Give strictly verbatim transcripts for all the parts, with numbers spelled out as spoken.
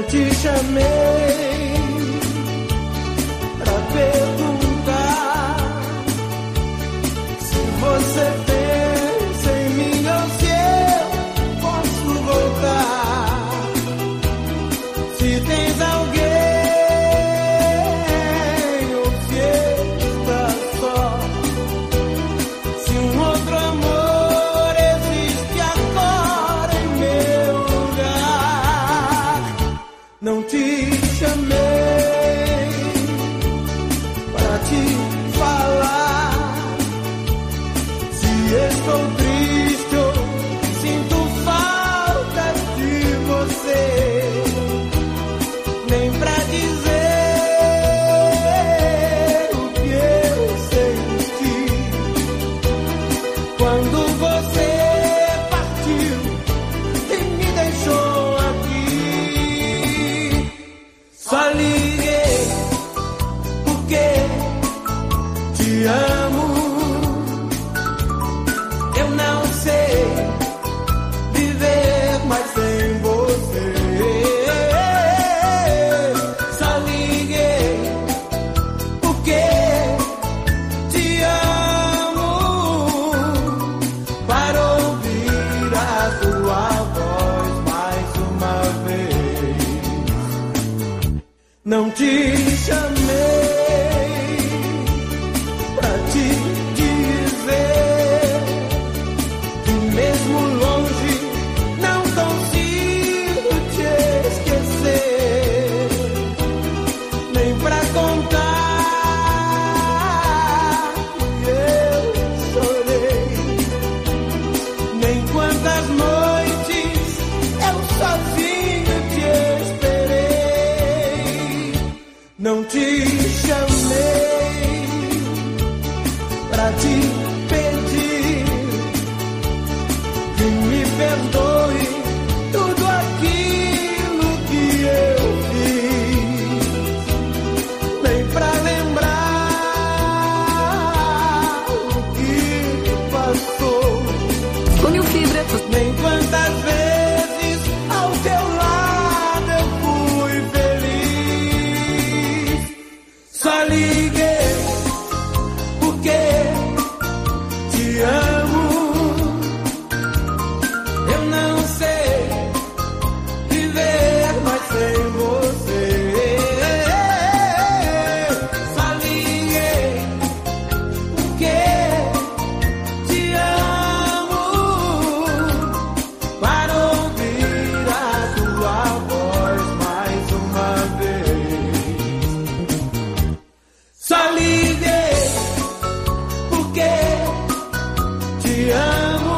te chamei pra perguntar se você pensa em mim ou se eu posso voltar. Se tens alguém ou se está só, se um outro amor existe agora em meu lugar. Não te chamei pra te falar se estou triste ou sinto falta de você, nem pra dizer o que eu senti quando você partiu e me deixou aqui. Só liguei porque te amo. Eu não sei viver mais sem você. Só liguei porque te amo, para ouvir a tua voz mais uma vez. Não te chamei pra te dizer que mesmo longe não consigo te esquecer, nem pra contar que eu chorei, nem quantas noites eu sozinho te esperei. Não te chamei pra te pedir que me perdoe tudo aquilo que eu fiz, nem pra lembrar o que passou, Cunil Fibra. nem quantas vezes ao teu lado eu fui feliz. Só liguei porque te amo. Eu não sei viver mais sem você. Só liguei porque te amo, para ouvir a tua voz mais uma vez. Só liguei porque te amo.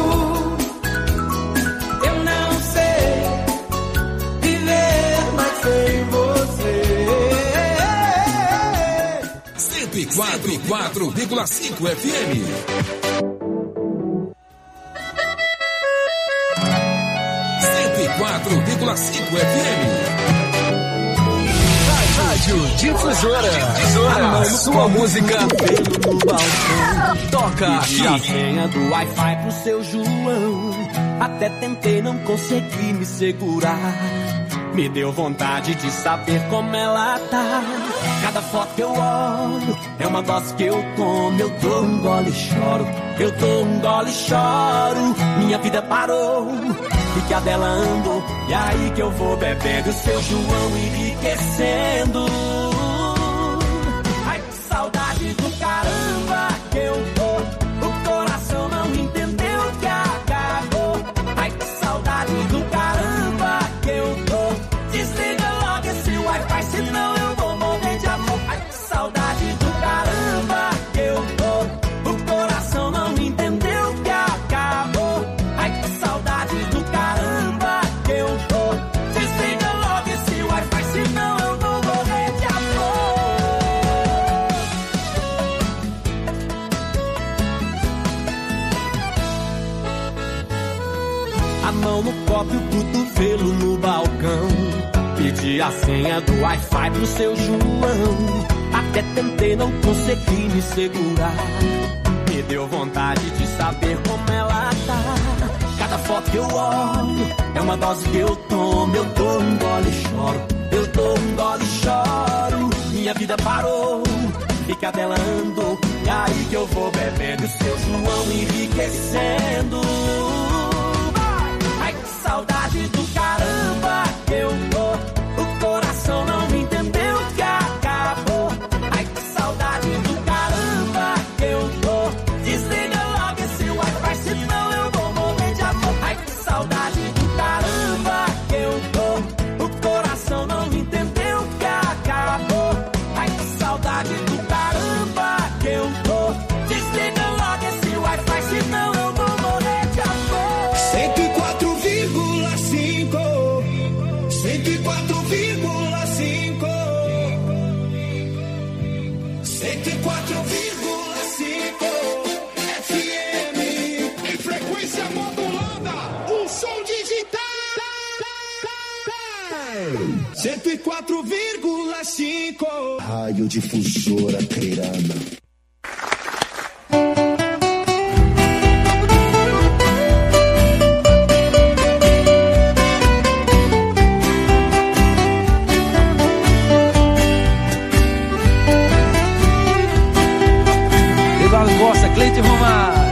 Eu não sei viver mais sem você. cento e quatro vírgula cinco F M. cento e quatro vírgula cinco F M. Rádio Difusora. A sua música no balcão. toca Pedi a aqui. senha do Wi-Fi pro seu João. Até tentei, não consegui me segurar. Me deu vontade de saber como ela tá. Cada foto que eu olho é uma dose que eu tomo. Eu dou um gole e choro, eu dou um gole e choro. Minha vida parou e que a dela andou. E aí que eu vou bebendo seu João enriquecendo. Ai, que saudade do caramba que eu tô. O coração não entendeu que acabou. Ai, que saudade do caramba que eu tô. Desliga logo esse Wi-Fi, senão eu vou morrer de amor. Ai, que saudade do caramba que eu tô. O coração não entendeu que acabou. Ai, que saudade do caramba que eu tô. Desliga logo esse Wi-Fi, senão eu vou morrer de amor. A mão no copo e o cotovelo no balcão. Pedi a senha do Wi-Fi pro seu João. Até tentei, não consegui me segurar. deu vontade de saber como ela tá. Cada foto que eu olho é É uma dose que eu tomo, eu dou um gole e choro. Eu dou um gole e choro. Minha vida parou, fica dela andou. E aí que eu vou bebendo, seu João enriquecendo. Ai, que saudade do caramba que eu tô. O coração não me entendeu que acabou. Ai, que saudade do caramba que eu tô. Desliga logo esse Wi-Fi, senão eu vou morrer de amor. Ai, que saudade do caramba que eu tô. O coração não me entendeu que acabou. Ai, que saudade do caramba que eu tô. Desliga logo esse Wi-Fi, senão eu vou morrer de amor. cento e quatro vírgula cinco, cento e quatro vírgula cinco, cento e quatro vírgula cinco F M, em frequência modulada, o som digital. cento e quatro vírgula cinco, Rádio Difusora Creirana. Eduardo Costa, Cleiton Romário.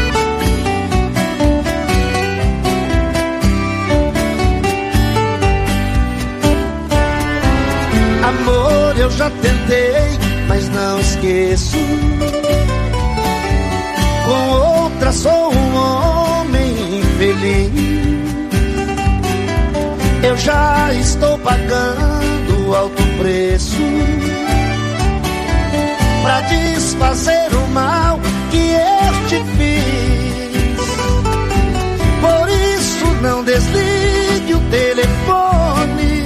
Amor, eu já tentei, mas não esqueço. Com outra sou um homem infeliz. Eu já estou pagando alto preço pra desfazer o mal que eu te fiz. Por isso não desligue o telefone.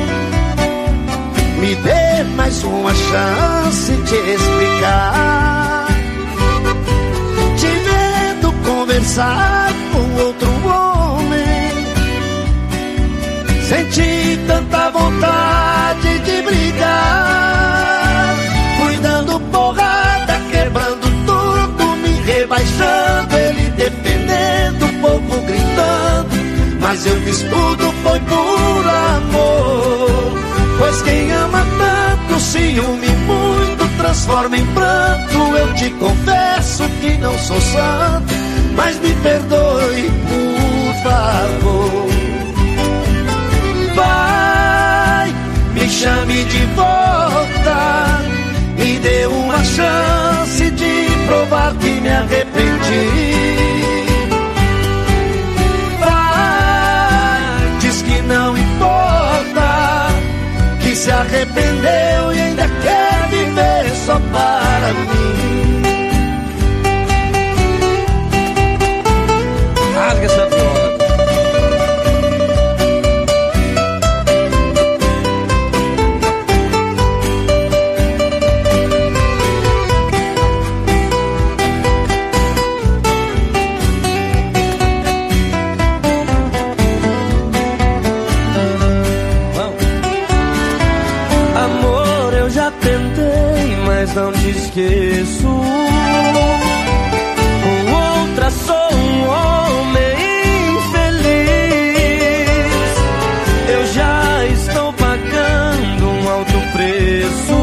Me dê mais uma chance de explicar. Te vendo conversar com outro homem, senti tanta vontade de brigar. Fui dando porrada, quebrando tudo, me rebaixando, ele defendendo, o povo gritando. Mas eu fiz tudo, foi por amor. Pois quem ama tanto, ciúme muito, transforma em pranto. Eu te confesso que não sou santo, mas me perdoe, por favor. Vai, me chame de volta, me dê uma chance de provar que me arrependi. Vai, diz que não importa, que se arrependeu e ainda quer viver só para mim. Rasga essa bola. Não te esqueço. Com outra sou um homem infeliz. Eu já estou pagando um alto preço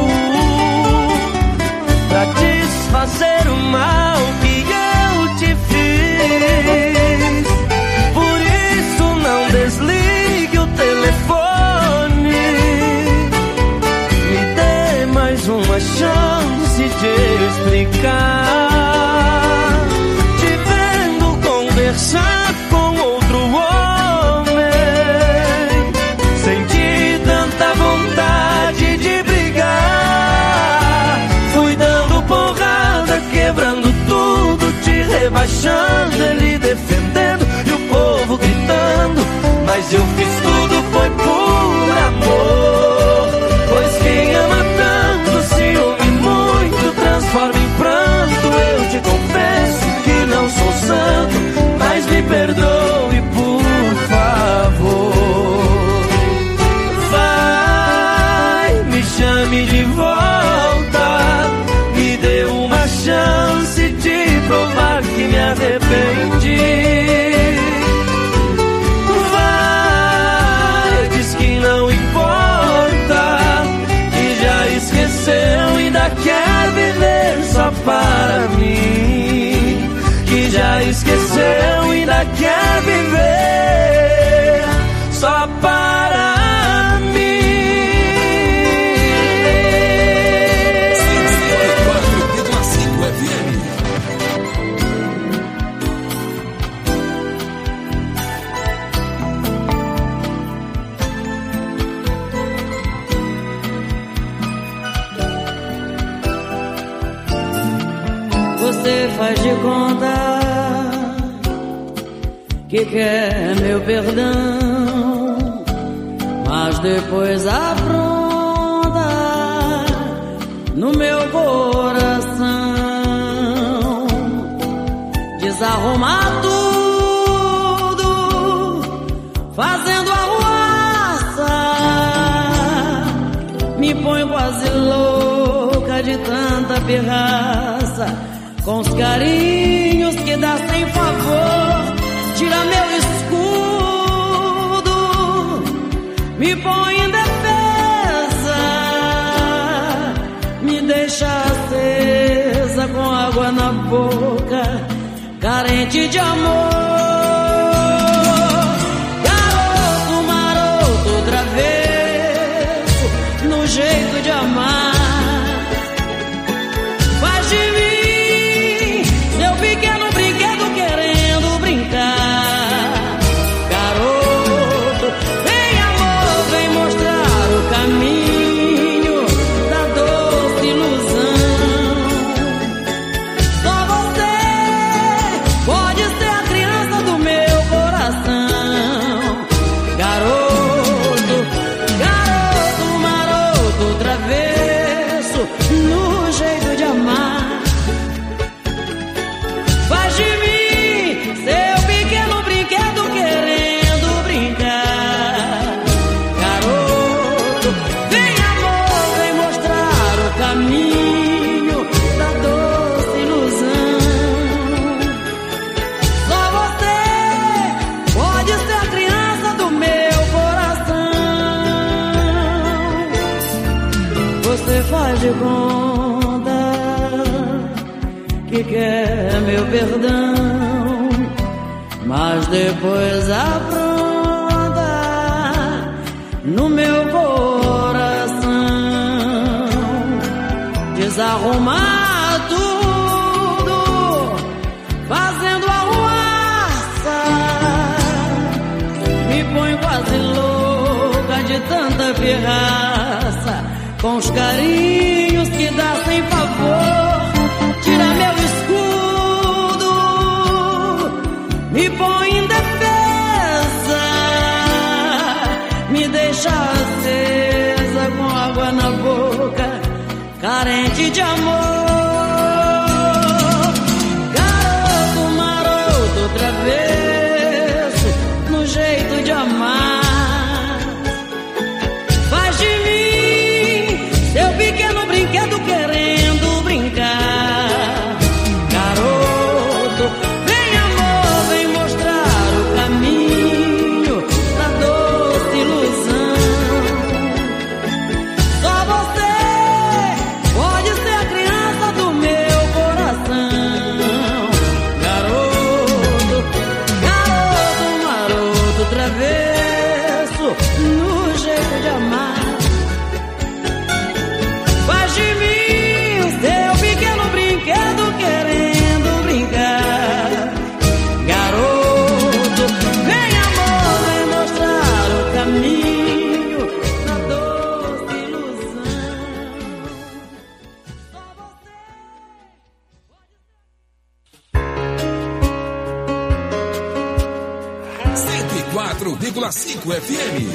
pra desfazer o mal que eu te fiz. Por isso não desligue o telefone. Me dê mais uma chance de explicar. Te vendo conversar com outro homem, senti tanta vontade de brigar. Fui dando porrada, quebrando tudo, te rebaixando, ele defendendo e o povo gritando. Mas eu fiz tudo, foi por amor. Pois quem ama tanto, ciúme muito, transforma em pranto. ainda quer viver só para mim. cento e quatro vírgula cinco F M. Você faz de conta que quer meu perdão, mas depois afronta no meu coração. Desarrumar tudo, fazendo arruaça, me põe quase louca de tanta pirraça. Com os carinhos que dá sem favor, tira meu escudo, me põe em defesa, me deixa acesa com água na boca, carente de amor. Garoto maroto travesso, no jeito de amar, faz de mim pequeno brinquedo querendo brincar. Garoto, vem amor, vem mostrar o caminho da doce ilusão. Só você pode ser a criança do meu coração. Garoto, garoto maroto travesso, no jeito de amar, faz de mim seu pequeno brinquedo querendo brincar. Garoto, vem amor, vem mostrar o caminho da doce ilusão. Só você pode ser a criança do meu coração. Você faz de conta que quer meu perdão, mas depois afronta no meu coração. Desarrumar tudo, fazendo arruaça, me põe quase louca de tanta pirraça. Com os carinhos que dá sem favor, tira meu escudo, me põe em defesa, me deixa acesa com água na boca, carente de amor. Garoto maroto travesso, no jeito de amar, faz de mim seu pequeno brinquedo querendo brincar. Garoto, vem amor, vem mostrar o caminho da doce ilusão. Só você pode ser a criança do meu coração. Garoto, garoto maroto travesso, no jeito de amar, faz de mim o seu pequeno brinquedo querendo brincar. Garoto, vem amor, vem mostrar o caminho da doce ilusão. Só você. cento e quatro vírgula cinco F M.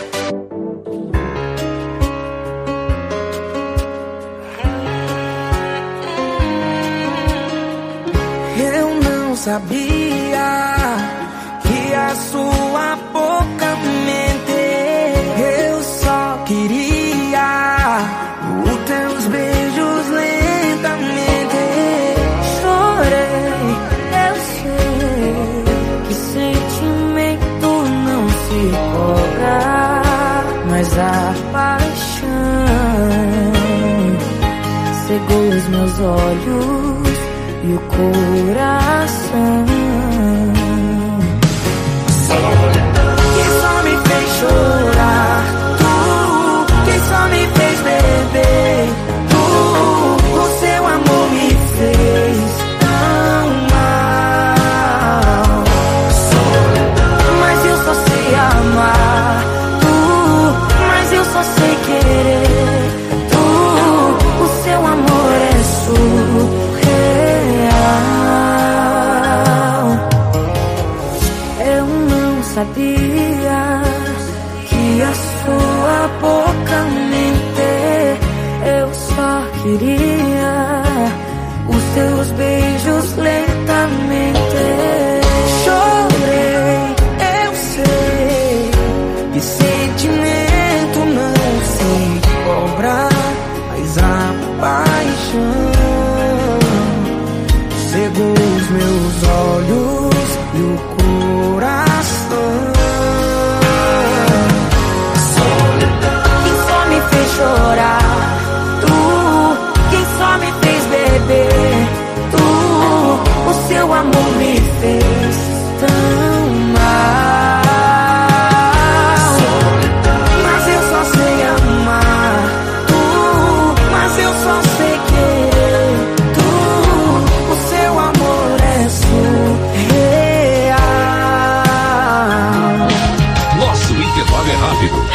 Eu não sabia que a sua boca mente. Eu só queria os teus beijos lentamente. Chorei, eu sei que sentimento não se cobra, mas a paixão cegou os meus olhos e o coração. sabia que a sua boca mente, eu só queria os seus beijos lentamente. Chorei, eu sei, e sentimento não se cobra, mas a paixão cegou os meus olhos e o coração. Quem só me fez chorar, tu. Quem só me fez beber, tu. O seu amor me fez tão mal. Mas eu só sei amar, tu. Mas eu só sei querer, tu. O seu amor é surreal. Nosso intervalo é rápido.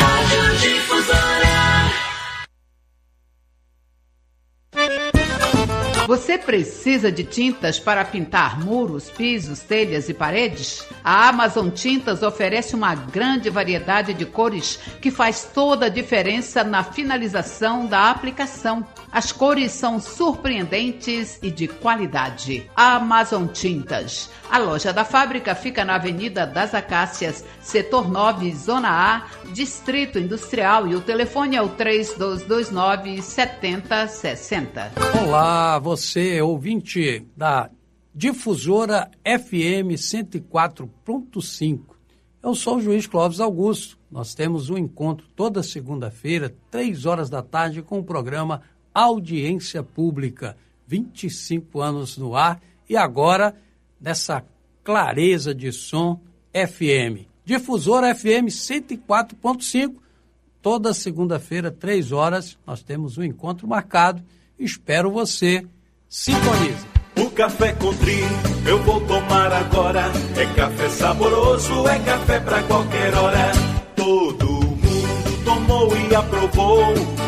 Você precisa de tintas para pintar muros, pisos, telhas e paredes? A Amazon Tintas oferece uma grande variedade de cores que faz toda a diferença na finalização da aplicação. As cores são surpreendentes e de qualidade. Amazon Tintas. A loja da fábrica fica na Avenida das Acácias, Setor nove, Zona A, Distrito Industrial, e o telefone é o três dois dois nove, sete zero seis zero. Olá, você ouvinte da Difusora F M cento e quatro ponto cinco. Eu sou o juiz Clóvis Augusto. Nós temos um encontro toda segunda-feira, três horas da tarde, com o programa Audiência Pública. vinte e cinco anos no ar e agora nessa clareza de som F M. Difusora F M cento e quatro ponto cinco. Toda segunda-feira, três horas, nós temos um encontro marcado. Espero você. Sintonize. O café com Tri eu vou tomar agora. É café saboroso, é café pra qualquer hora. Todo mundo tomou e aprovou.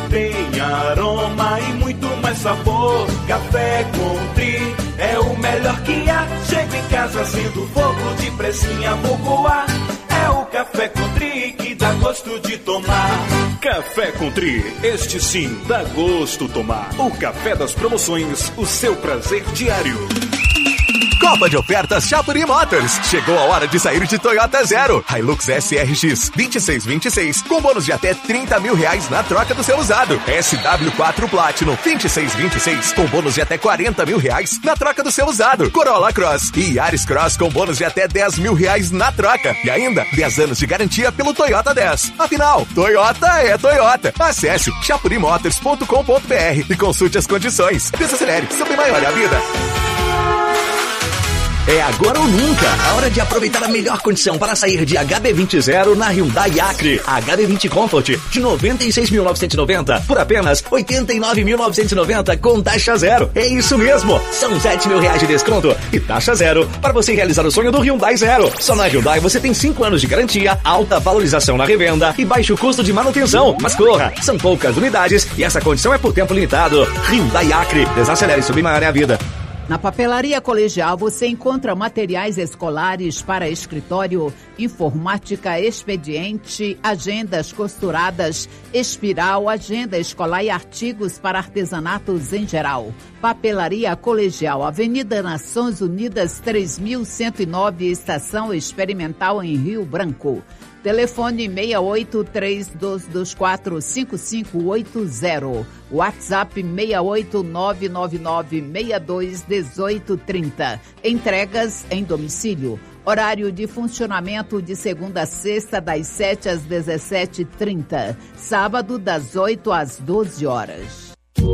Tem aroma e muito mais sabor. Café com Tri é o melhor que há. Chego em casa sendo fogo, de pressinha vou coar. É o café com Tri que dá gosto de tomar. Café com Tri, este sim dá gosto tomar. O café das promoções, o seu prazer diário. Copa de ofertas Chapuri Motors. Chegou a hora de sair de Toyota Zero. Hilux S R X vinte e seis vinte e seis com bônus de até trinta mil reais na troca do seu usado. S W quatro Platinum vinte e seis vinte e seis com bônus de até quarenta mil reais na troca do seu usado. Corolla Cross e Yaris Cross com bônus de até dez mil reais na troca. E ainda dez anos de garantia pelo Toyota dez. Afinal, Toyota é Toyota. Acesse chapuri motors ponto com ponto b r e consulte as condições. Desacelere, sobre maior é a vida. É agora ou nunca, a hora de aproveitar a melhor condição para sair de H B vinte zero na Hyundai Acre. H B vinte Comfort de noventa e seis mil novecentos e noventa por apenas oitenta e nove mil novecentos e noventa com taxa zero. É isso mesmo, são sete mil reais de desconto e taxa zero para você realizar o sonho do Hyundai Zero. Só na Hyundai você tem cinco anos de garantia, alta valorização na revenda e baixo custo de manutenção. Mas corra, são poucas unidades e essa condição é por tempo limitado. Hyundai Acre, desacelere, subir maior é a vida. Na Papelaria Colegial você encontra materiais escolares para escritório, informática, expediente, agendas costuradas, espiral, agenda escolar e artigos para artesanatos em geral. Papelaria Colegial, Avenida Nações Unidas três mil cento e nove, Estação Experimental em Rio Branco. Telefone seis oito três dois dois quatro cinco cinco oito zero. WhatsApp seis oito nove nove nove seis dois um oito três zero. Entregas em domicílio. Horário de funcionamento de segunda a sexta, das sete às dezessete e trinta. Sábado, das oito às doze horas.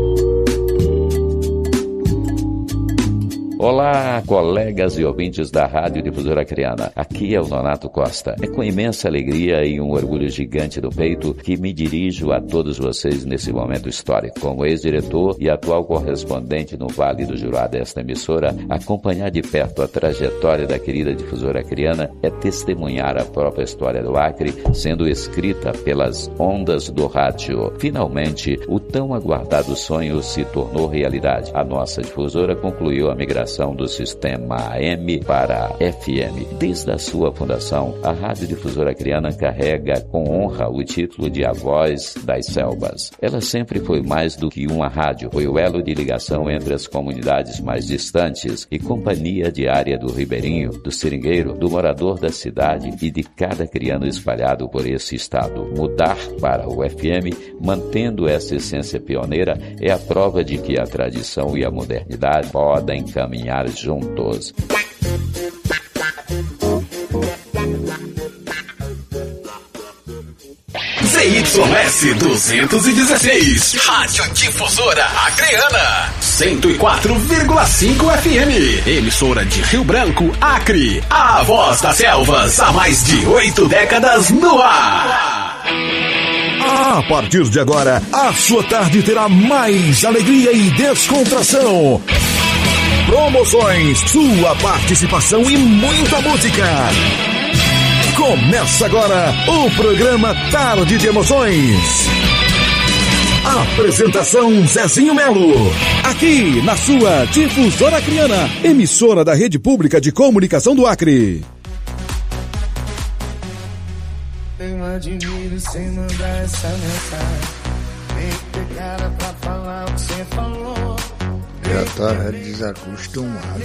Olá, colegas e ouvintes da Rádio Difusora Acreana. Aqui é o Nonato Costa. É com imensa alegria e um orgulho gigante no peito que me dirijo a todos vocês nesse momento histórico. Como ex-diretor e atual correspondente no Vale do Juruá desta emissora, acompanhar de perto a trajetória da querida Difusora Acreana é testemunhar a própria história do Acre sendo escrita pelas ondas do rádio. Finalmente, o tão aguardado sonho se tornou realidade. A nossa difusora concluiu a migração migração do sistema A M para F M. Desde a sua fundação, a Rádio Difusora Acreana carrega com honra o título de A Voz das Selvas. Ela sempre foi mais do que uma rádio, foi o elo de ligação entre as comunidades mais distantes e companhia diária do ribeirinho, do seringueiro, do morador da cidade e de cada criano espalhado por esse estado. Mudar para o F M, mantendo essa essência pioneira, é a prova de que a tradição e a modernidade podem caminhar juntos. Z Y S duzentos e dezesseis, Rádio Difusora Acreana, cento e quatro vírgula cinco F M, emissora de Rio Branco, Acre, a voz das selvas, há mais de oito décadas no ar. A partir de agora, a sua tarde terá mais alegria e descontração. Promoções, sua participação e muita música. Começa agora o programa Tarde de Emoções. Apresentação Zezinho Melo. Aqui na sua Difusora Acreana, emissora da Rede Pública de Comunicação do Acre. Eu admiro você mandar essa mensagem. Tem que ter cara pra falar o que você falou. Já tá desacostumado.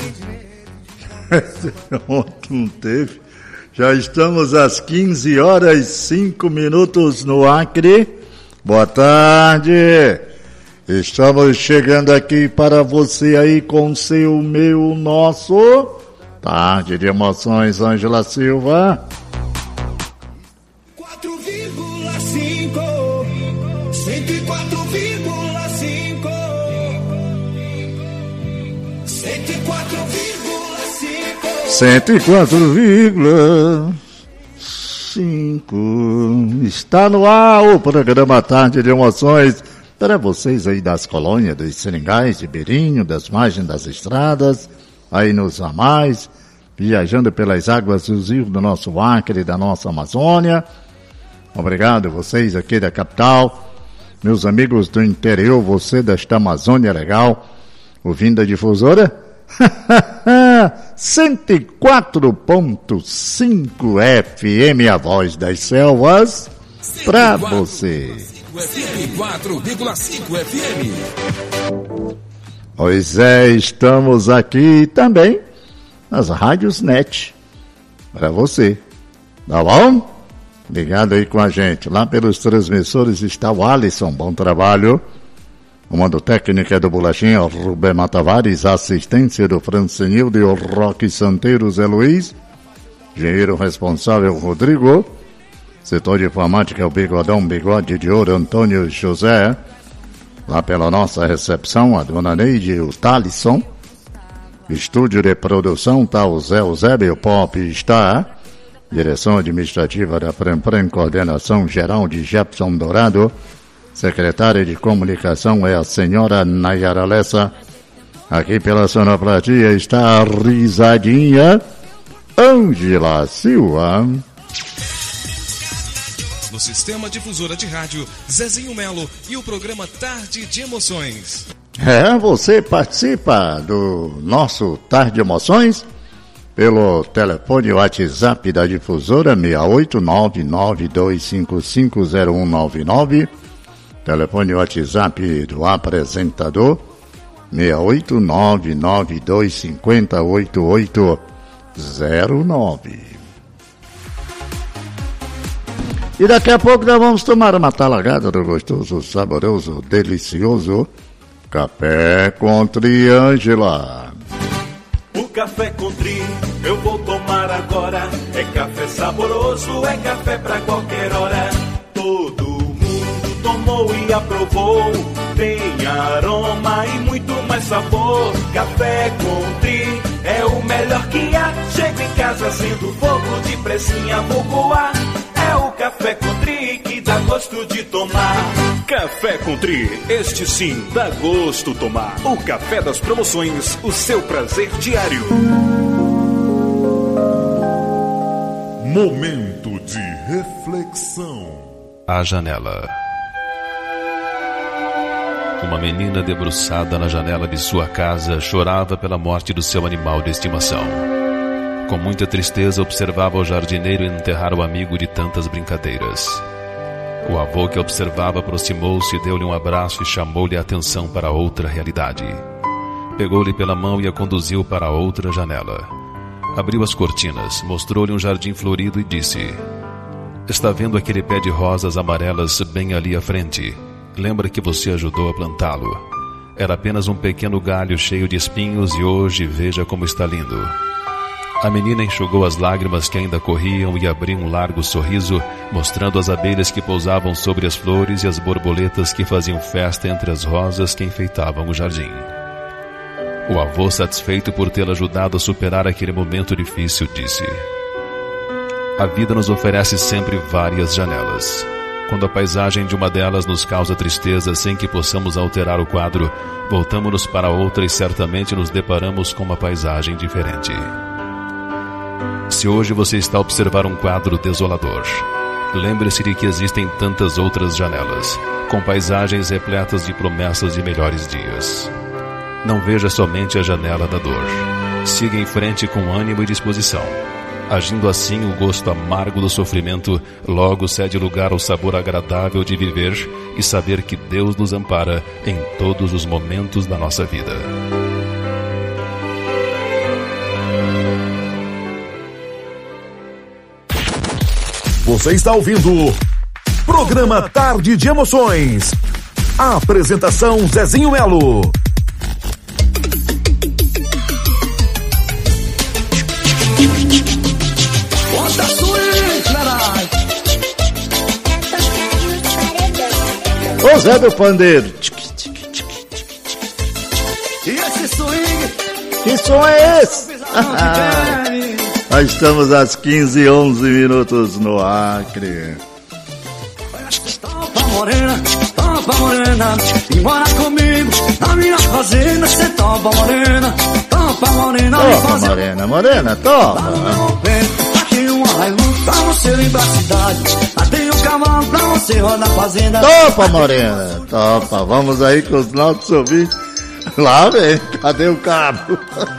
Ontem não teve. Já estamos às quinze horas e cinco minutos no Acre. Boa tarde. Estamos chegando aqui para você aí com seu, meu, nosso Tarde de Emoções, Ângela Silva. quatro vírgula cinco, cento e quatro vírgula cinco, cento e quatro vírgula cinco, cento e quatro vírgula cinco. Está no ar o programa Tarde de Emoções para vocês aí das colônias, dos seringais, de Beirinho, das margens das estradas, aí nos ramais, viajando pelas águas dos rios do nosso Acre, da nossa Amazônia. Obrigado vocês aqui da capital, meus amigos do interior, você desta Amazônia legal, ouvindo a Difusora cento e quatro ponto cinco F M, a voz das selvas, pra você. cento e quatro vírgula cinco F M. Pois é, estamos aqui também nas rádios net, pra você, tá bom? Ligado aí com a gente. Lá pelos transmissores está o Alisson, bom trabalho. O mando técnico é do Bolachinha, Rubem Tavares, assistência do Francinildo e o Roque Santeiro, Zé Luiz. Engenheiro responsável, Rodrigo. Setor de informática, o Bigodão, Bigode de Ouro, Antônio José. Lá pela nossa recepção, a dona Neide e o Thalisson. Estúdio de produção, tá o Zé Eusébio Pop está. Direção administrativa da Prem-Prem, coordenação geral de Jefferson Dourado. Secretária de Comunicação é a senhora Nayara Lessa. Aqui pela sonoplastia está a risadinha Ângela Silva. No Sistema Difusora de Rádio, Zezinho Melo e o programa Tarde de Emoções. É, você participa do nosso Tarde de Emoções pelo telefone WhatsApp da Difusora seis oito nove nove dois cinco cinco zero um nove nove. Telefone WhatsApp do apresentador seis oito nove nove dois cinco oito oito zero nove. E daqui a pouco nós vamos tomar uma talagada do gostoso, saboroso, delicioso Café com Triângela. O café com tri eu vou tomar agora. É café saboroso, é café pra qualquer hora. Todo mundo tomou e aprovou. Tem aroma e muito mais sabor. Café com tri é o melhor que há. Chego em casa sendo fogo, de pressinha vou coar. É o café com tri que dá gosto de tomar. Café com Tri, este sim dá gosto tomar. O café das promoções, o seu prazer diário. Momento de reflexão. A janela. Uma menina debruçada na janela de sua casa chorava pela morte do seu animal de estimação. Com muita tristeza observava o jardineiro enterrar o amigo de tantas brincadeiras. O avô que observava aproximou-se, deu-lhe um abraço e chamou-lhe a atenção para outra realidade. Pegou-lhe pela mão e a conduziu para outra janela. Abriu as cortinas, mostrou-lhe um jardim florido e disse: está vendo aquele pé de rosas amarelas bem ali à frente? Lembra que você ajudou a plantá-lo? Era apenas um pequeno galho cheio de espinhos e hoje veja como está lindo. A menina enxugou as lágrimas que ainda corriam e abriu um largo sorriso, mostrando as abelhas que pousavam sobre as flores e as borboletas que faziam festa entre as rosas que enfeitavam o jardim. O avô, satisfeito por tê-la ajudado a superar aquele momento difícil, disse: a vida nos oferece sempre várias janelas. Quando a paisagem de uma delas nos causa tristeza sem que possamos alterar o quadro, voltamos-nos para outra e certamente nos deparamos com uma paisagem diferente. Se hoje você está a observar um quadro desolador, lembre-se de que existem tantas outras janelas, com paisagens repletas de promessas de melhores dias. Não veja somente a janela da dor. Siga em frente com ânimo e disposição. Agindo assim, o gosto amargo do sofrimento logo cede lugar ao sabor agradável de viver e saber que Deus nos ampara em todos os momentos da nossa vida. Você está ouvindo Programa Tarde de Emoções. A apresentação Zezinho Melo. Ô Zé do Pandeiro. E esse swing? Que som é esse? Nós estamos às quinze e onze minutos no Acre. Topa morena, topa morena, e mora comigo na minha fazenda. Cê topa morena, topa morena, topa morena, morena, topa. Aqui uma Hilux pra você lembrar a cidade. Lá tem um cavalo pra você rodar na fazenda. Topa morena, topa. Vamos aí com os nossos ouvintes. Lá vem, cadê o cabo?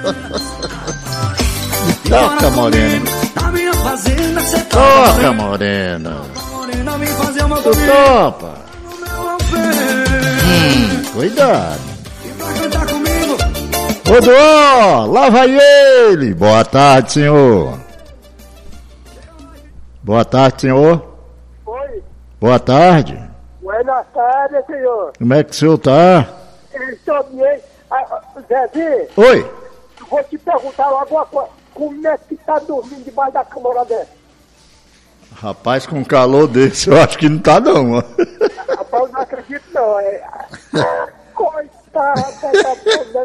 Toca morena. Na minha fazenda cê toca morena. Morena vem fazer uma tu topa. Hum, cuidado. E pra cantar comigo. Ô Duó, lá vai ele. Boa tarde, senhor. Boa tarde, senhor. Oi. Boa tarde. Boa tarde, senhor. Como é que o senhor tá? Estou bem. Ah, Zezinho. Oi. Vou te perguntar logo uma coisa. Como é que tá dormindo debaixo da cama hora dessa? Rapaz, com calor desse, eu acho que não tá não, mano. Rapaz, eu não acredito não. É... Coitada da bunda.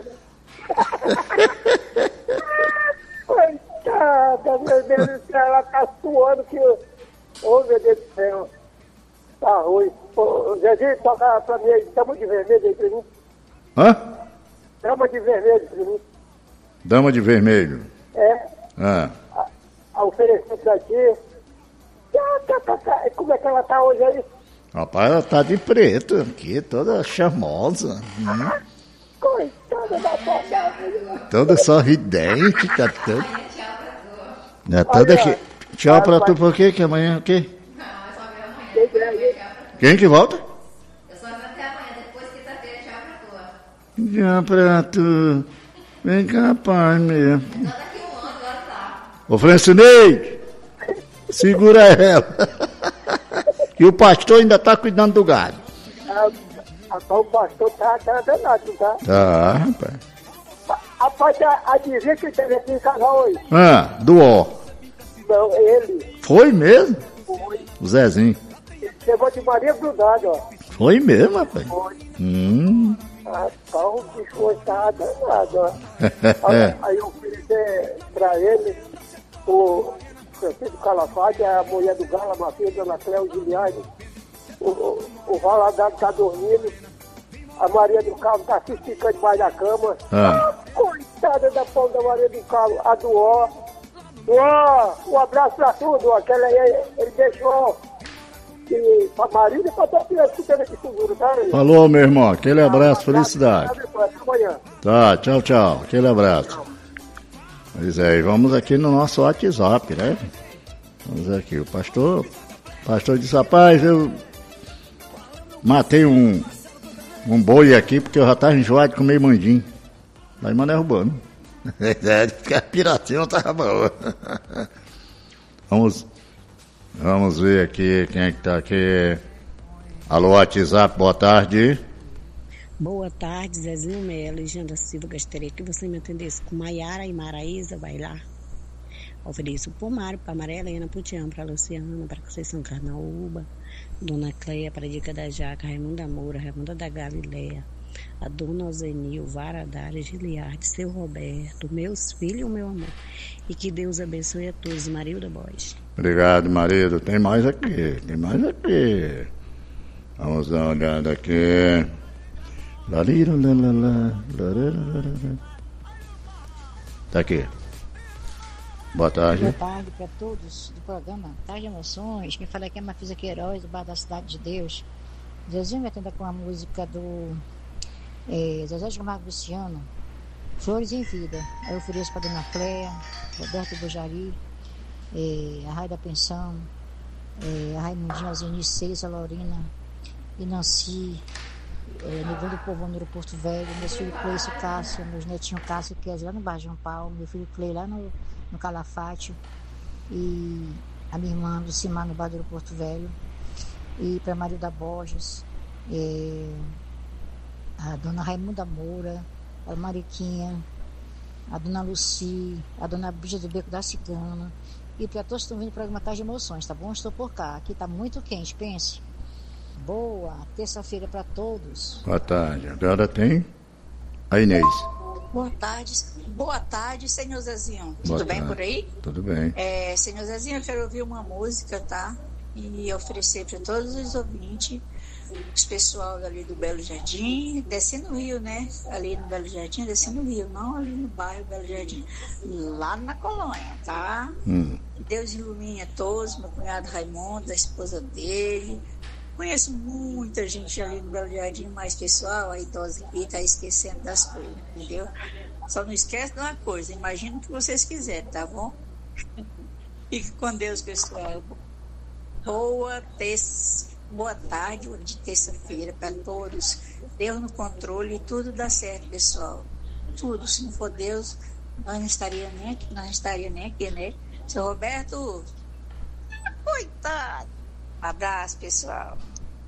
Coitada, meu Deus do céu, ela tá suando que... Oh, meu Deus do céu. Tá ruim. Ô, Zezinho, toca pra mim aí, dama de vermelho aí pra mim. Hã? Dama de vermelho pra mim. Dama de vermelho. É. Ah. A, a oferecer pra ti. Ah, tá, tá, tá. Como é que ela tá hoje aí? Rapaz, ela tá de preto aqui, toda charmosa. Hum. Coitada da porcaria. Toda sorridente, tá toda. Não, toda aqui. Tchau pra tu, por quê? Que amanhã o quê? Não, eu só venho amanhã. Quem que volta? Eu só venho até amanhã, depois quinta-feira, tchau pra tu. Tchau pra tu. Vem cá, pai mesmo. Ô Francinei, segura ela. E o pastor ainda tá cuidando do gado. Ah, o pastor tá, tá danado, tá? Tá, rapaz. Rapaz, adivinha que teve aqui em casa hoje? Ah, do ó. Não, ele. Foi mesmo? Foi. O Zezinho. Ele chegou de Maria Grudada, ó. Foi mesmo, rapaz? Foi. Hum. Ah, o bicho hoje tá danado, ó. aí, aí eu ofereci pra ele o Francisco Calafate, a mulher do Galo, a filha da Ana Cléo Giuliani. O, o, o Valadado tá dormindo. A Maria do Carmo tá se esticando debaixo da cama. Ah. Ah, coitada da pão da Maria do Carmo. A do Ó. Ó, um abraço pra tudo, ó. Que ela, ele, ele deixou E pra Marília e pra toda criança que tem aqui seguro, tá? Falou, meu irmão. Aquele abraço, felicidade. Até amanhã. Tá, tchau, tchau. Aquele abraço. Pois é, e vamos aqui no nosso WhatsApp, né? Vamos aqui. O pastor, o pastor disse, rapaz, eu matei um, um boi aqui porque eu já estava enjoado de comer mandim. Aí manda derrubando. É, porque a piratinha não tava boa. Vamos, vamos ver aqui quem é que tá aqui. Alô, WhatsApp, boa tarde. Boa tarde, Zezinho Melo e Janda Silva. Gostaria que você me atendesse com Maiara e Maraísa, vai lá. Ofereço pro Mário, pra Maria Helena, pro Tião, pra Luciana, pra Conceição Carnaúba, Dona Cleia, pra Dica da Jaca, Raimunda Moura, Raimunda da Galileia, a Dona Ozenil, Varadária, Giliardi, Seu Roberto, meus filhos, meu amor. E que Deus abençoe a todos. Marilda Bosch. Obrigado, marido. Tem mais aqui, tem mais aqui. Vamos dar uma olhada aqui. Tá aqui. Boa tarde. Boa tarde para todos do programa Tarde de Emoções. Quem fala aqui é Mafisa Queiroz, do bar da Cidade de Deus. Zezinho me atenda com a música do é, Zezé de Camargo Luciano, Flores em Vida. Eu ofereço para Dona Cléia, Roberto Bojari, é, a Raia da Pensão, é, a Raimundinha Alzenice, Ceisa, Laurina e Nancy, é, Nevando do Povo no Aeroporto Velho, meus filhos Cleice e Cássio, meus netinhos Cássio e Kézia lá no Bar João Paulo, meu filho Clei lá no, no Calafate, e a minha irmã Lucimar no Bar do Aeroporto Velho, e para Marilda Borges, é, a dona Raimunda Moura, a Mariquinha, a dona Luci, a dona Bígia do Beco da Cigana, e para todos que estão vindo o programa Tarde de Emoções, tá bom? Estou por cá, aqui tá muito quente, pense. Boa terça-feira para todos. Boa tarde. Agora tem a Inês. Boa tarde. Boa tarde, senhor Zezinho. Boa Tudo bem tarde. por aí? Tudo bem. É, senhor Zezinho, eu quero ouvir uma música, tá? E oferecer para todos os ouvintes, os pessoal ali do Belo Jardim, descendo o rio, né? Ali no Belo Jardim, descendo o rio, não ali no bairro Belo Jardim, lá na colônia, tá? Hum. Deus ilumine a todos, meu cunhado Raimundo, a esposa dele. Conheço muita gente ali no Belo Jardim, mas pessoal, a idosa aqui está esquecendo das coisas, entendeu? Só não esquece de uma coisa, imagina o que vocês quiserem, tá bom? Fique com Deus, pessoal. Boa, terça, boa tarde de terça-feira para todos. Deus no controle e tudo dá certo, pessoal. Tudo, se não for Deus, nós não estaríamos nem aqui, nós não estaríamos nem aqui, né? Seu Roberto, coitado. Um abraço, pessoal.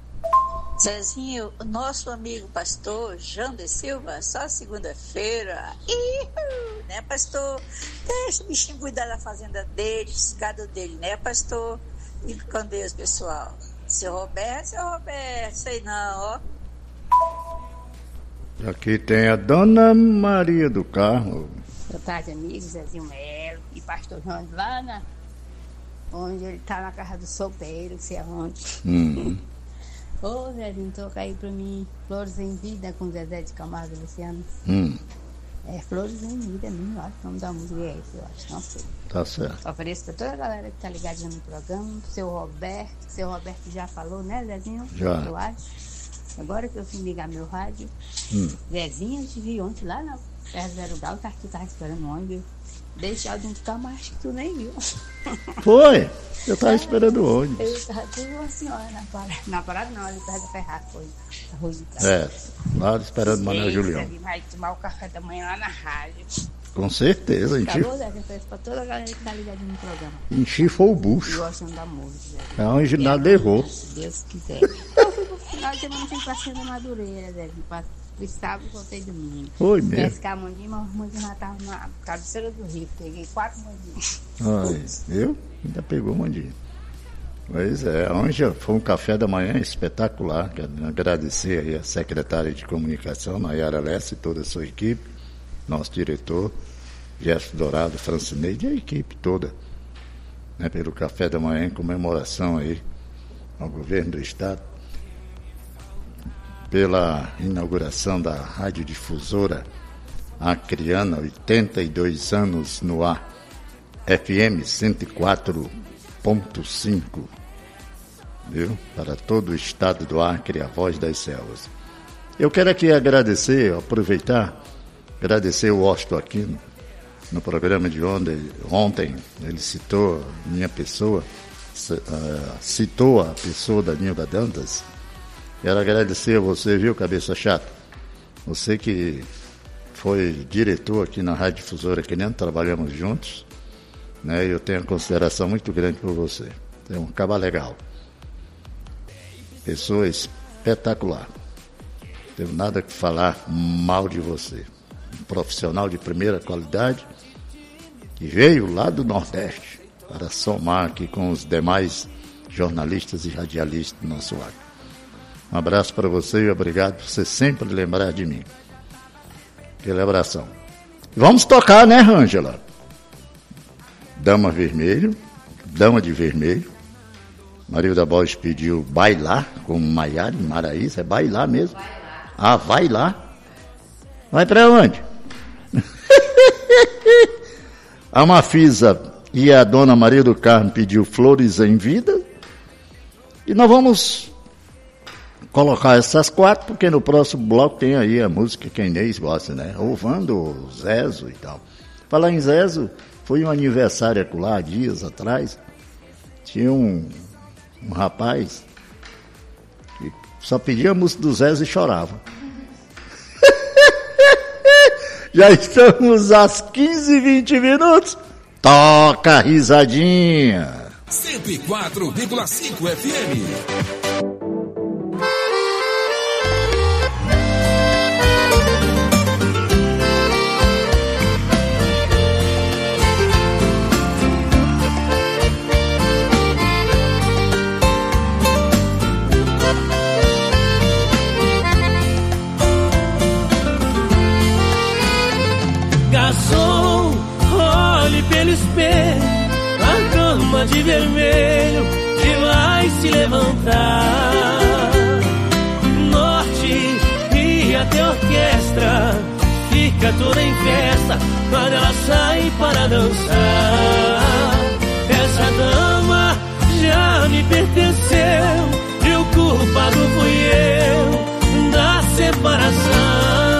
Zezinho, o nosso amigo pastor Jander Silva, só segunda-feira. Ihu, né, pastor? Deixa o bichinho cuidar da fazenda dele, dos gado dele, né, pastor? Fique com Deus, pessoal. Seu Roberto, seu Roberto, sei não, ó. Aqui tem a Dona Maria do Carmo. Boa tarde, amigos. Zezinho Melo e pastor João lá na... onde ele tá na casa do solteiro, não sei aonde. Uhum. Ô, Zezinho, toca aí pra mim Flores em Vida com Zezé de Camargo e Luciano. Hum. É Flores em Vida mesmo, acho que o nome da música é esse, eu acho, não sei. Tá certo. Só ofereço pra toda a galera que tá ligadinha no programa, pro seu Roberto, seu Roberto já falou, né, Zezinho? Já. Eu acho. Agora que eu fui ligar meu rádio, Hum. Zezinho, eu te vi ontem lá na Terra Zero Grau, tá aqui, tava esperando o ônibus. Deixar de um ficar acho que tu nem viu. Foi? Eu tava esperando o ônibus. Eu tava com uma senhora na parada. Na parada não, ali perto da Ferrari, foi. A rua de casa. É, lá esperando o Manuel Julião. Ele vai tomar o café da manhã lá na rádio. Com certeza, Tá enchi, bom, Zé? Eu peço pra toda a galera que tá ligada no programa. enchi foi o E bucho. gostando da música, Zé. É onde nada errou. Se Deus quiser. Eu fui pro final de semana, fui pra Cima Madureira, Zé. Fui pra fui sábado, voltei domingo. Foi mesmo? Pescar mandinho, mas os mandinhos já estavam na cabeceira do rio. Peguei quatro mandinhos. Ai, viu? Ainda pegou um mandinho. Pois é, hoje foi um café da manhã espetacular. Quero agradecer aí a secretária de comunicação, Nayara Lessa, e toda a sua equipe, nosso diretor, Gerson Dourado, Francineide e a equipe toda, né, pelo café da manhã em comemoração aí ao governo do estado, pela inauguração da radiodifusora Acriana, oitenta e dois anos no ar, F M cento e quatro ponto cinco. viu? Para todo o estado do Acre, a voz das selvas. Eu quero aqui agradecer, aproveitar, agradecer o Osto Aquino, no programa de ontem, ontem ele citou minha pessoa, citou a pessoa da Nilda Dantas. Quero agradecer a você, viu, cabeça chata? Você que foi diretor aqui na Rádio Difusora Criana, trabalhamos juntos, né? Eu tenho uma consideração muito grande por você. É um caba legal. Pessoa espetacular. Não tenho nada que falar mal de você. Um profissional de primeira qualidade que veio lá do Nordeste para somar aqui com os demais jornalistas e radialistas do nosso Acre. Um abraço para você e obrigado por você sempre lembrar de mim. Aquele abração. Vamos tocar, né, Rângela? Dama Vermelho, Dama de Vermelho. Marilda Borges pediu bailar, como Maiara e Maraísa. É bailar mesmo? Vai lá. Ah, vai lá? Vai pra onde? A Mafisa e a dona Maria do Carmo pediu Flores em Vida. E nós vamos colocar essas quatro, porque no próximo bloco tem aí a música que a Inês gosta, né? Ovando, Zezo e tal. Falar em Zezo, foi um aniversário acolá, dias atrás. Tinha um, um rapaz que só pedia a música do Zezo e chorava. Já estamos às quinze e vinte minutos. Toca a risadinha. cento e quatro vírgula cinco F M. Garçom, olhe pelo espelho, a cama de vermelho que vai se levantar. Norte e até orquestra fica toda em festa quando ela sai para dançar. Essa dama já me pertenceu e o culpado fui eu da separação.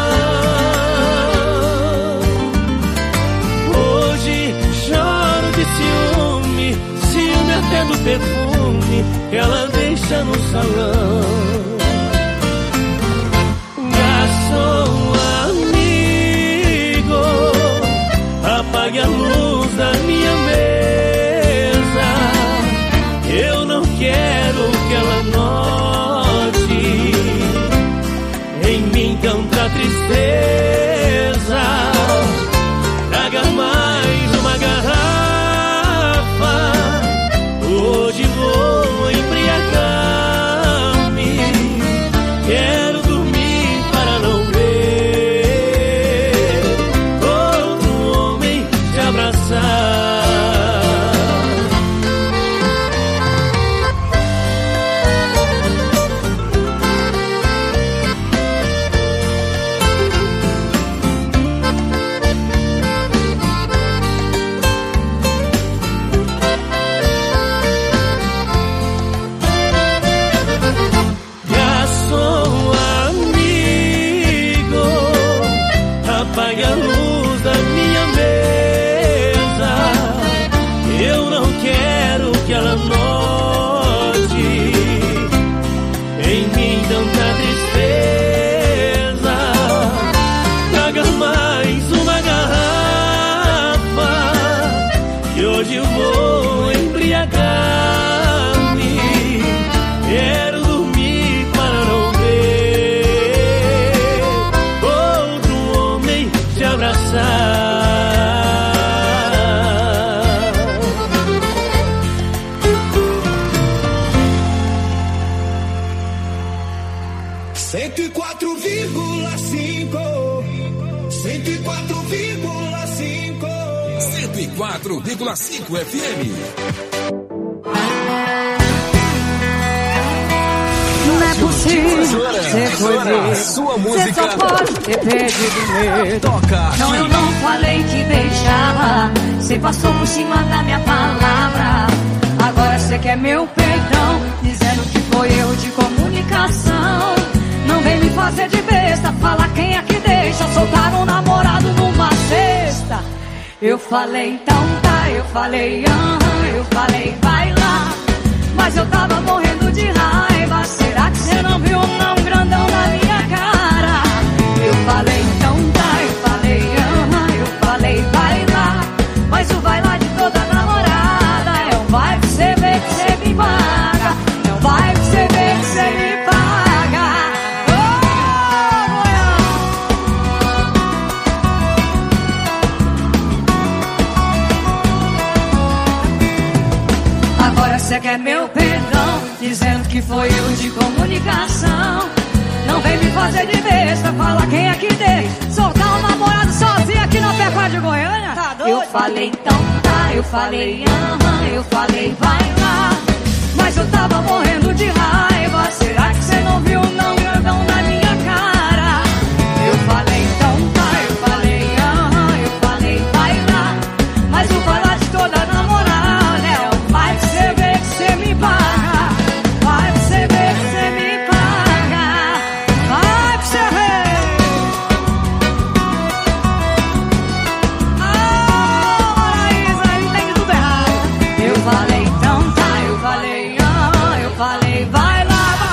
Ciúme, ciúme até do perfume que ela deixa no salão. Garçom amigo, apague a luz da minha mesa. Eu não quero que ela note em mim tanta tristeza. Traga mais uma garrafa. Hoje vou embriagar-me. Quero dormir para não ver outro homem te abraçar. Apague a luz da minha mesa. Eu não quero que ela note em mim tanta tristeza. Traga mais uma garrafa que hoje eu vou embriagar-me. Quero dormir para não ver outro homem te abraçar. Cento e quatro vírgula cinco, cento e quatro vírgula cinco, cento e quatro vírgula cinco F M. Não é possível ser coisa, sua você só pode ter perdido medo. Toca. Não, eu não falei que deixava, você passou por cima da minha palavra. Agora você quer meu perdão, foi erro de comunicação. Não vem me fazer de besta, fala quem é que deixa soltar um namorado numa sexta. Eu falei, então tá, eu falei, aham, eu falei, vai lá. Mas eu tava morrendo de raiva, será que você não viu um não grandão na minha cara? Eu falei, então tá, eu falei, aham, eu falei, vai lá. Mas o vai lá de toda namorada é um vai que você vê que você me paga. É um vai que você vê que você me paga. Oh, agora você quer meu perdão, dizendo que foi erro de comunicação. Não vem me fazer de besta, fala quem é que deu soltar um namorado sozinho aqui na Pecuária de Goiânia. Tá doido? Eu falei, então tá, eu falei, aham, eu falei, vai lá. Mas eu tava morrendo de raiva, será que você não viu não grandão na minha cara? Eu falei, então tá, eu falei, aham, eu falei, vai lá. Mas o vai lá de toda namorada é um vai que você vê que você me paga. Vai que você vê que você me paga. Vai que você vê. Eu falei, então tá, eu falei, ah, eu falei, vai lá.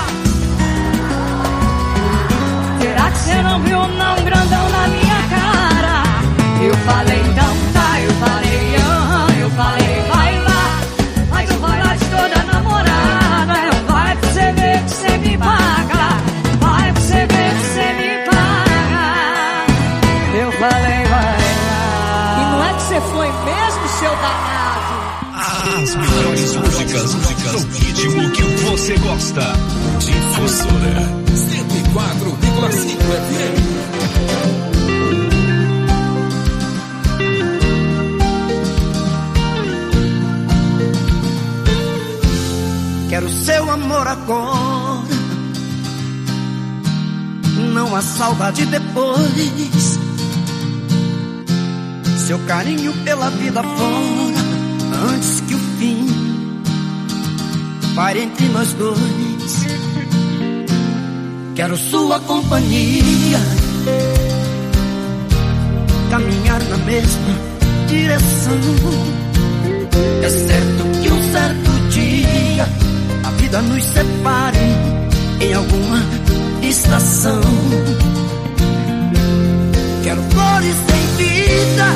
Será que você não viu não grandão na minha cara? Eu falei, então tá, eu falei, ah, eu falei, vai lá. Mas eu vai lá de toda namorada, eu vai pra você ver que você me paga. Vai pra você ver que você me paga. Eu falei, vai lá. E não é que você foi mesmo, seu danado? As melhores músicas, músicas do ritmo que você gosta. Difusora cento e quatro vírgula cinco F M. Quero seu amor agora, não há saudade depois. Seu carinho pela vida fora, antes que o fim pare entre nós dois. Quero sua companhia, caminhar na mesma direção. É certo que um certo dia a vida nos separe em alguma estação. Quero flores sem vida,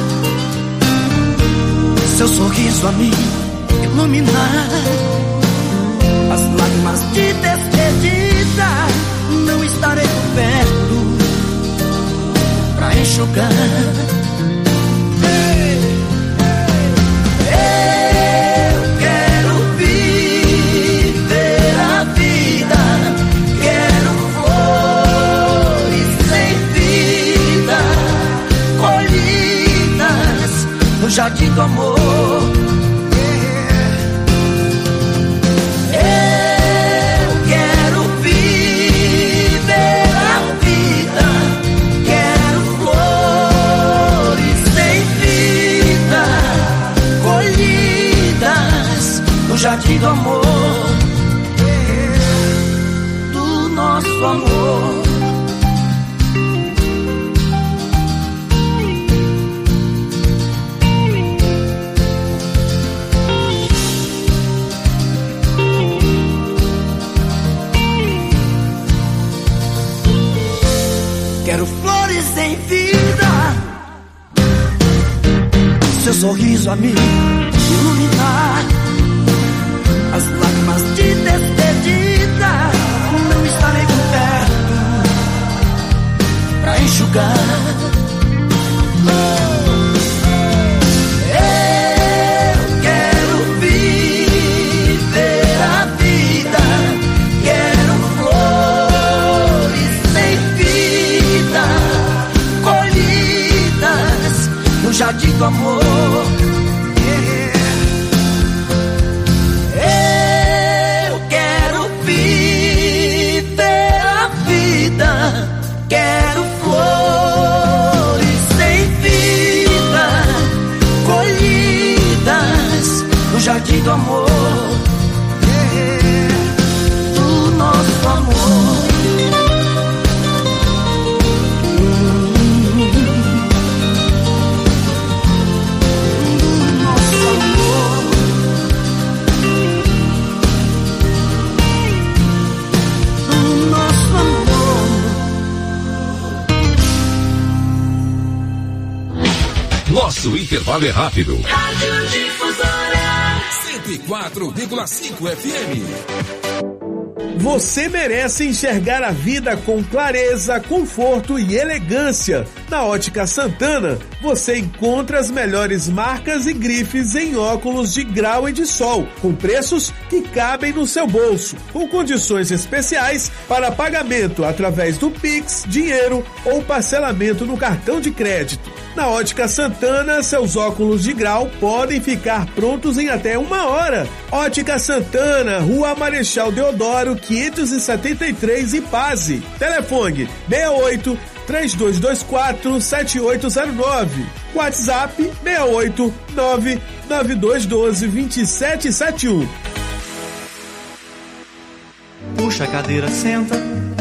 seu sorriso a me iluminar. As lágrimas de despedida não estarei por perto pra enxugar. Eu quero viver a vida, quero flores sem vida, colhidas no jardim do amor. Jardim do amor, do nosso amor. Quero flores em vida, seu sorriso a me iluminar. As lágrimas de despedida não estarei por perto pra enxugar. Eu quero viver a vida, quero flores sem vida, colhidas no jardim do amor. Quero flores sem vida, colhidas no jardim do amor. Nosso intervalo é rápido. Rádio Difusora cento e quatro vírgula cinco F M. Você merece enxergar a vida com clareza, conforto e elegância. Na Ótica Santana, você encontra as melhores marcas e grifes em óculos de grau e de sol, com preços que cabem no seu bolso, com condições especiais para pagamento através do Pix, dinheiro ou parcelamento no cartão de crédito. Na Ótica Santana, seus óculos de grau podem ficar prontos em até uma hora. Ótica Santana, Rua Marechal Deodoro, quinhentos e setenta e três, Ipase. Telefone seis oito, três dois dois quatro, sete oito zero nove. WhatsApp seis oito, nove nove dois um dois, dois sete sete um. Puxa a cadeira, senta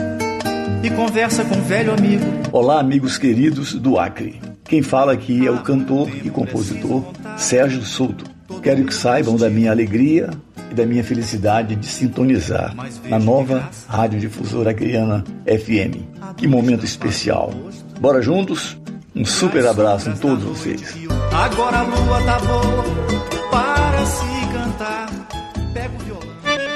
e conversa com o velho amigo. Olá, amigos queridos do Acre. Quem fala aqui é o cantor e compositor Sérgio Souto. Quero que saibam da minha alegria e da minha felicidade de sintonizar na nova Rádio Difusora Acreana F M. Que momento especial. Bora juntos? Um super abraço em todos vocês. Agora a lua tá boa para se cantar. Pega o violão.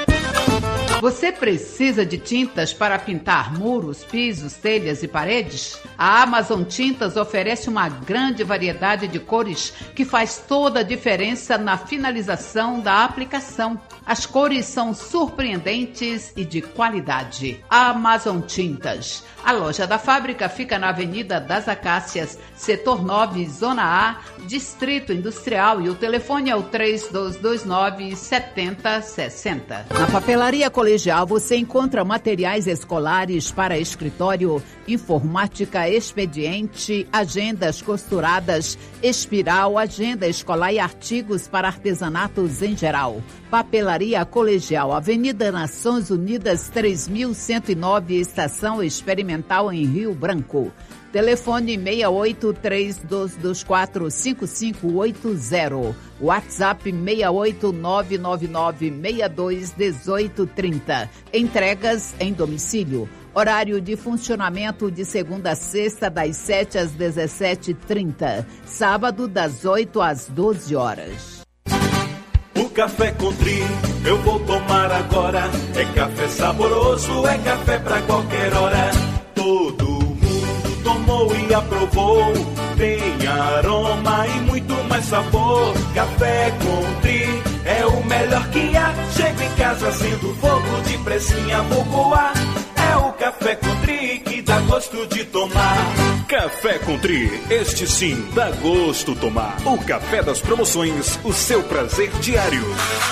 Você precisa de tintas para pintar muros, pisos, telhas e paredes? A Amazon Tintas oferece uma grande variedade de cores que faz toda a diferença na finalização da aplicação. As cores são surpreendentes e de qualidade. Amazon Tintas. A loja da fábrica fica na Avenida das Acácias, Setor nove, Zona A, Distrito Industrial, e o telefone é o três dois dois nove, sete zero seis zero. Na Papelaria Colegial você encontra materiais escolares para escritório, informática, expediente, agendas costuradas, espiral, agenda escolar e artigos para artesanatos em geral. Papelaria Colegial, Avenida Nações Unidas três mil cento e nove, Estação Experimental em Rio Branco. Telefone seis oito, três dois dois quatro, cinco cinco oito zero. WhatsApp seis oito, nove nove nove, seis dois um oito três zero. Entregas em domicílio. Horário de funcionamento de segunda a sexta, das sete às dezessete e trinta. Sábado, das oito às doze horas. O café Country eu vou tomar agora. É café saboroso, é café pra qualquer hora. Todo mundo tomou e aprovou. Tem aroma e muito mais sabor. Café Country é o melhor que há. Chego em casa sendo fogo de pressinha, vou coar. É o Café Country que dá gosto de tomar. Café Country, este sim dá gosto tomar. O café das promoções, o seu prazer diário.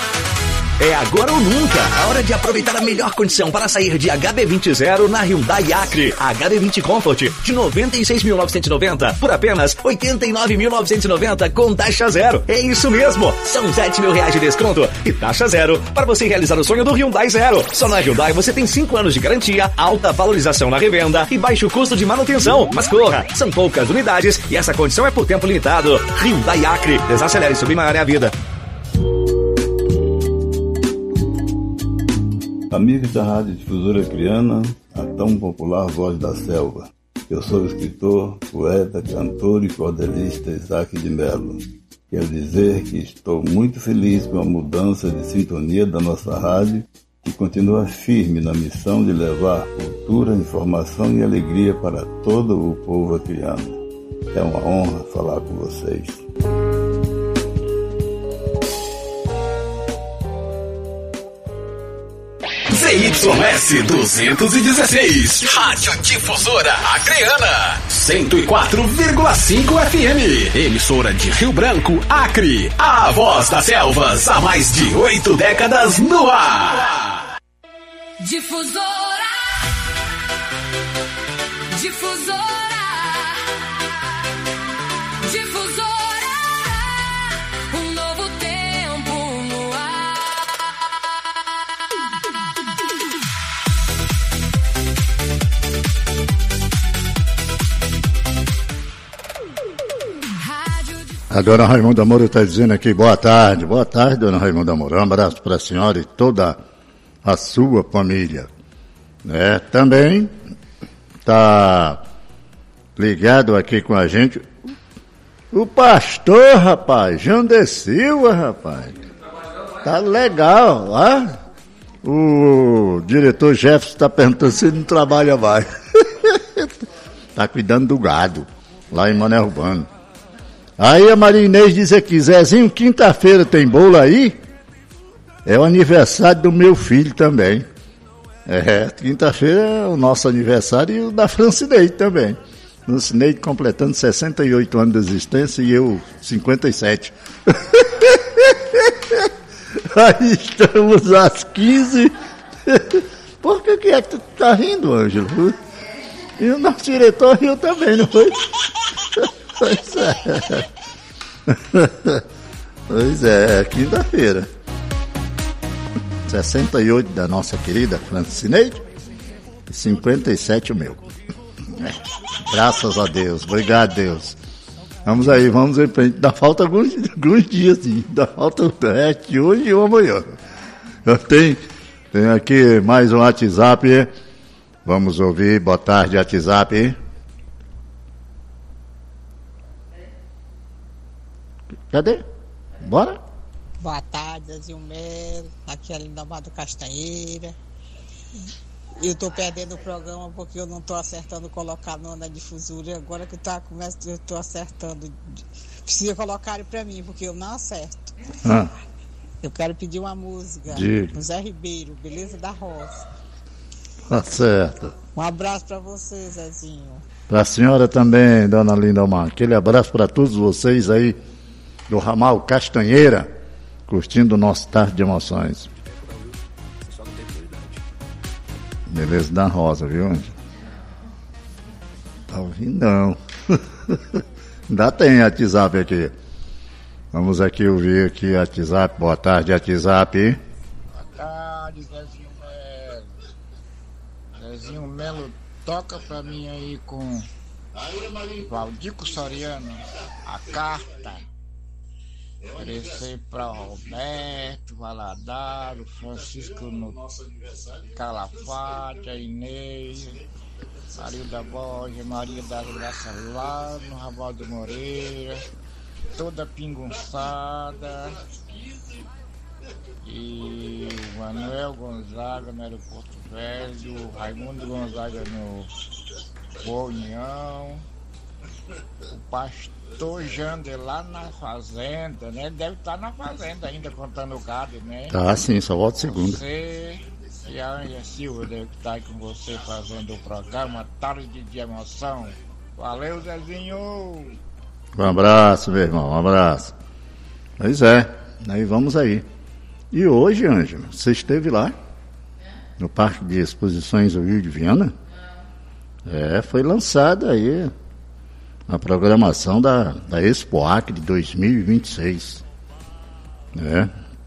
É agora ou nunca, a hora de aproveitar a melhor condição para sair de H B vinte zero na Hyundai Acre. A H B vinte Comfort de noventa e seis mil novecentos e noventa por apenas oitenta e nove mil novecentos e noventa com taxa zero. É isso mesmo, são sete mil reais de desconto e taxa zero para você realizar o sonho do Hyundai Zero. Só na Hyundai você tem cinco anos de garantia, alta valorização na revenda e baixo custo de manutenção. Mas corra, são poucas unidades e essa condição é por tempo limitado. Hyundai Acre, desacelere, subir maior é a vida. Amigos da Rádio Difusora Acreana, a tão popular Voz da Selva. Eu sou o escritor, poeta, cantor e cordelista Isaac de Mello. Quero dizer que estou muito feliz com a mudança de sintonia da nossa rádio, que continua firme na missão de levar cultura, informação e alegria para todo o povo acreano. É uma honra falar com vocês. Z Y S duzentos e dezesseis, Rádio Difusora Acreana, cento e quatro vírgula cinco F M, emissora de Rio Branco, Acre, a voz das selvas há mais de oito décadas no ar. Difusora, Difusora, Difusora, um novo tempo no ar. A dona Raimunda Moura está dizendo aqui, boa tarde, boa tarde, dona Raimunda Moura. Um abraço para a senhora e toda a sua família. É, também está ligado aqui com a gente O pastor, rapaz, Jander Silva, rapaz. Tá legal, lá. O diretor Jefferson tá perguntando se ele não trabalha mais. Tá cuidando do gado, lá em Mané Urbano. Aí a Maria Inês diz aqui, Zezinho, quinta-feira tem bolo aí? É o aniversário do meu filho também. É, quinta-feira é o nosso aniversário e o da Francineide também. Francineide completando sessenta e oito anos de existência e eu cinquenta e sete. Aí estamos às quinze. Por que, que é que tu tá rindo, Ângelo? E o nosso diretor riu também, não foi? Pois é. Pois é, quinta-feira. sessenta e oito da nossa querida Francineide e cinquenta e sete o meu. É, graças a Deus, obrigado Deus. Vamos aí, vamos em frente. Dá falta alguns, alguns dias, sim. Dá falta o teste hoje e amanhã. Eu tenho, tenho aqui mais um WhatsApp. Vamos ouvir. Boa tarde, WhatsApp. Cadê? Bora? Boa tarde, Zilmero. Aqui é a Lindamar do Castanheira. Eu tô perdendo o programa porque eu não tô acertando colocar no na difusora. Agora que tá começando, eu tô acertando. Precisa colocar pra mim, porque eu não acerto. Ah. Eu quero pedir uma música. Diga. Do Zé Ribeiro, Beleza da Roça. Tá certo. Um abraço pra você, Zezinho. Pra senhora também, dona Lindamar. Aquele abraço pra todos vocês aí do ramal Castanheira, curtindo o nosso Tarde de Emoções. Beleza da Rosa, viu, Ângelo? Tá ouvindo, não. Ainda tem WhatsApp aqui. Vamos aqui ouvir aqui WhatsApp. Boa tarde, WhatsApp. Boa tarde, Zezinho Melo. Zezinho Melo, toca pra mim aí com Valdico Soriano, A Carta. Oferecer para Roberto, Valadares, Francisco no Calafate, a Inês, Marilda Borges, Maria das Graças lá no Raval do Moreira, toda pingunçada, e o Manuel Gonzaga no Aeroporto Velho, o Raimundo Gonzaga no Boa União, o pastor Jander lá na fazenda, né? Ele deve estar na fazenda ainda contando o gado, né? Tá, sim, só volta segunda. Você e a Anja Silva deve estar aí com você fazendo o programa Tarde de Emoção. Valeu, Zezinho! Um abraço, meu irmão, um abraço. Pois é, aí vamos aí. E hoje, Ângelo, você esteve lá no Parque de Exposições do Rio de Viana? É, foi lançada aí a programação da, da Expo Acre de dois mil e vinte e seis. É.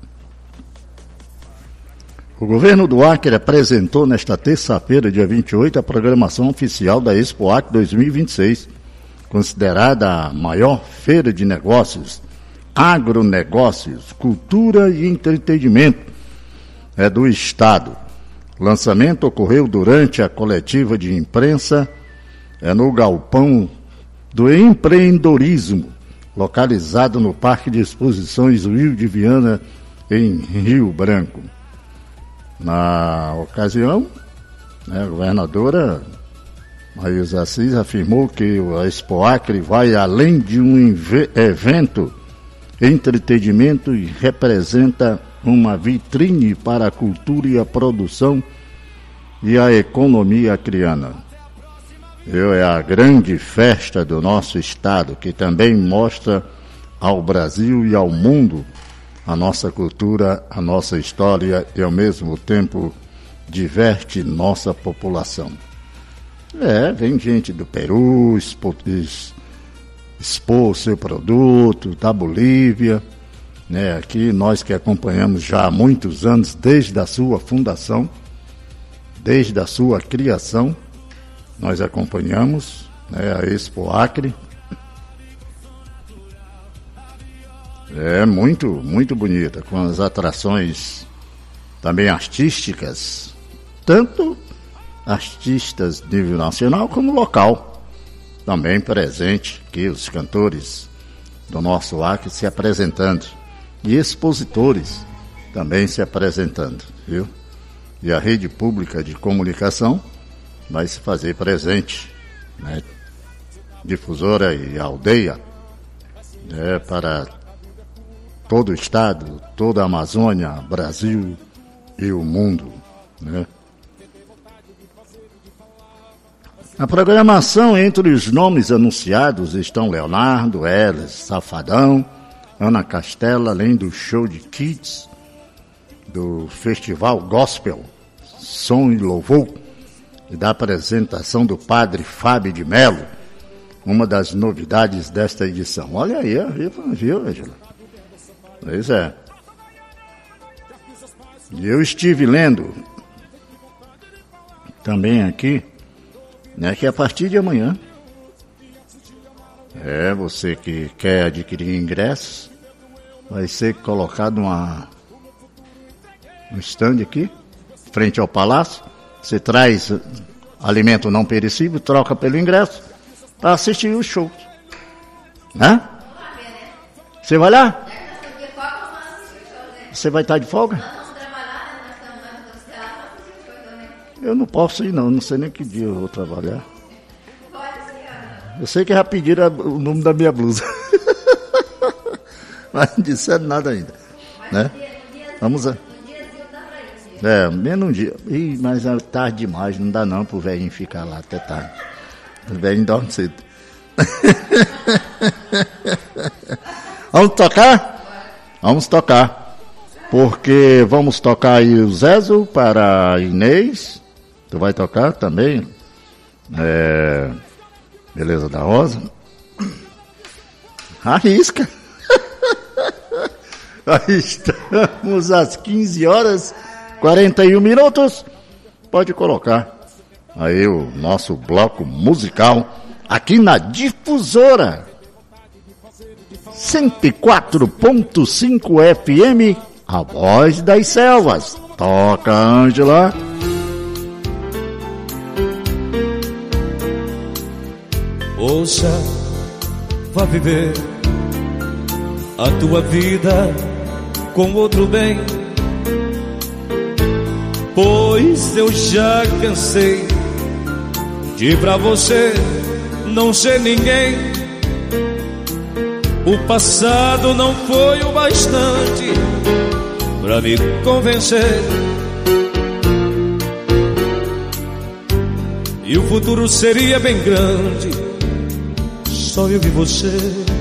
O governo do Acre apresentou nesta terça-feira, dia vinte e oito, a programação oficial da Expo Acre dois mil e vinte e seis, considerada a maior feira de negócios, agronegócios, cultura e entretenimento é, do Estado. O lançamento ocorreu durante a coletiva de imprensa é, no Galpão do Empreendedorismo, localizado no Parque de Exposições Rio de Viana, em Rio Branco. Na ocasião, né, a governadora Maísa Assis afirmou que a Expo Acre vai além de um evento entretenimento e representa uma vitrine para a cultura e a produção e a economia acreana. É a grande festa do nosso estado, que também mostra ao Brasil e ao mundo a nossa cultura, a nossa história e, ao mesmo tempo, diverte nossa população. É, vem gente do Peru expor, expor seu produto, da Bolívia, né? Aqui nós que acompanhamos já há muitos anos, desde a sua fundação, desde a sua criação, nós acompanhamos, né, a Expo Acre. É muito, muito bonita, com as atrações também artísticas, tanto artistas de nível nacional como local, também presente, que os cantores do nosso Acre se apresentando. E expositores também se apresentando, viu? E a rede pública de comunicação vai se fazer presente, né? Difusora e aldeia, né? Para todo o estado, toda a Amazônia, Brasil e o mundo, né? Na programação, entre os nomes anunciados estão Leonardo, Elis, Safadão, Ana Castela, além do show de kids do Festival Gospel, Som e Louvor, e da apresentação do padre Fábio de Melo, uma das novidades desta edição. Olha aí, viu, viu, Angela? Pois é. E eu estive lendo também aqui, né, que a partir de amanhã, é, você que quer adquirir ingressos, vai ser colocado uma, um stand aqui, frente ao palácio. Você traz alimento não perecível, troca pelo ingresso, para assistir os shows. Né? Você vai lá? Você vai estar de folga? Eu não posso ir não, não sei nem que dia eu vou trabalhar. Eu sei que já pediram o número da minha blusa. Mas não disseram nada ainda. Né? Vamos a... É, menos um dia. Ih, mas é tarde demais, não dá não pro velhinho ficar lá até tarde. O velhinho dorme cedo. Vamos tocar? Vamos tocar. Porque vamos tocar aí o Zezo para a Inês. Tu vai tocar também? É... Beleza da Rosa? Arrisca! Aí estamos às quinze horas e quarenta e um minutos. Pode colocar aí o nosso bloco musical aqui na Difusora cento e quatro ponto cinco F M, a voz das selvas. Toca, Ângela. Ouça, vá viver a tua vida com outro bem, pois eu já cansei de pra você não ser ninguém. O passado não foi o bastante pra me convencer, e o futuro seria bem grande só eu e você.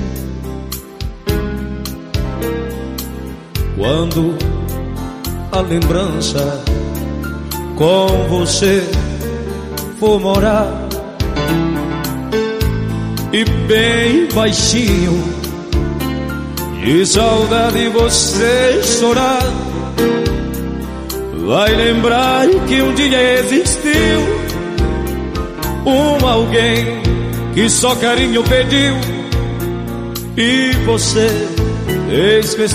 Quando a lembrança com você for morar, e bem baixinho de saudade você chorar, vai lembrar que um dia existiu um alguém que só carinho pediu, e você esqueceu.